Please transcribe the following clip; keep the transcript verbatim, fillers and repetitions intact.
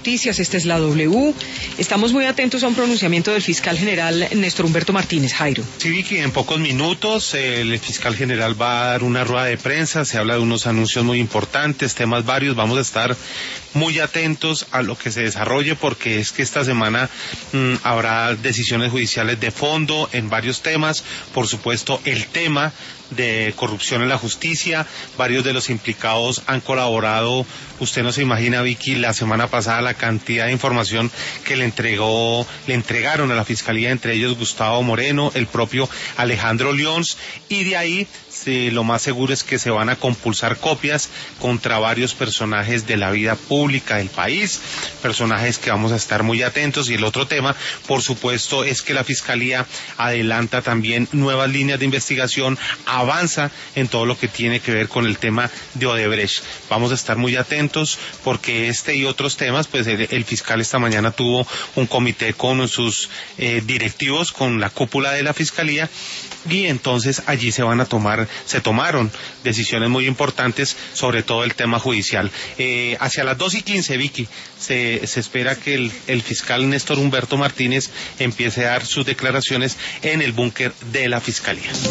Noticias, esta es la W. Estamos muy atentos a un pronunciamiento del fiscal general Néstor Humberto Martínez. Jairo. Sí, Vicky, en pocos minutos el fiscal general va a dar una rueda de prensa, se habla de unos anuncios muy importantes, temas varios, vamos a estar muy atentos a lo que se desarrolle porque es que esta semana mmm, habrá decisiones judiciales de fondo en varios temas, por supuesto el tema de corrupción en la justicia, varios de los implicados han colaborado, usted no se imagina, Vicky, la semana pasada la cantidad de información que le entregó, le entregaron a la Fiscalía, entre ellos Gustavo Moreno, el propio Alejandro Lyons, y de ahí sí, lo más seguro es que se van a compulsar copias contra varios personajes de la vida pública del país, personajes que vamos a estar muy atentos, y el otro tema, por supuesto, es que la Fiscalía adelanta también nuevas líneas de investigación, avanza en todo lo que tiene que ver con el tema de Odebrecht. Vamos a estar muy atentos porque este y otros temas, pues el, el fiscal esta mañana tuvo un comité con sus eh, directivos, con la cúpula de la Fiscalía, y entonces allí se van a tomar, se tomaron decisiones muy importantes sobre todo el tema judicial. Eh, hacia las dos y quince, Vicky, se, se espera que el, el fiscal Néstor Humberto Martínez empiece a dar sus declaraciones en el búnker de la Fiscalía.